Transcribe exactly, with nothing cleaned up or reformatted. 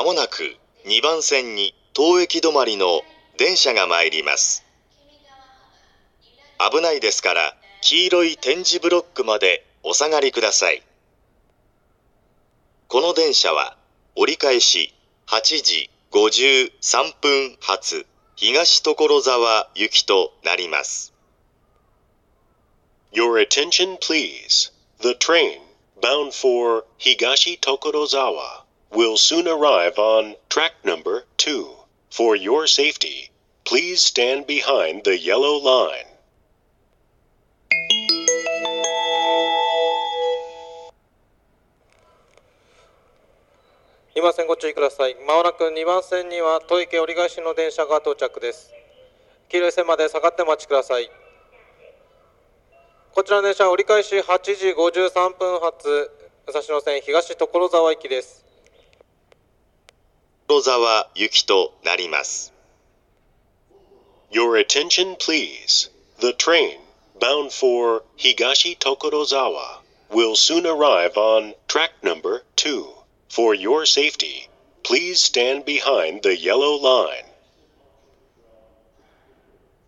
もなくにばん線に当駅止まりの電車が参ります。危ないですから黄色い点字ブロックまでお下がりください。この電車は折り返しはちじごじゅうさんぷん発東所沢行きとなります。 Your attention please. The train bound for Higashi Tokorozawa will soon arrive on track number two. For your safety, please stand behind the yellow line. にばん線ご注意ください。まもなくにばん線には戸池折り返しの電車が到着です。黄色い線まで下がってお待ちください。こちらの電車は折り返しはちじごじゅうさんぷん発武蔵野線東所沢行きです。 所沢行きとなります。 Your attention please. The train bound for Higashi Tokorozawa will soon arrive on track number two. For your safety, please stand behind the yellow line.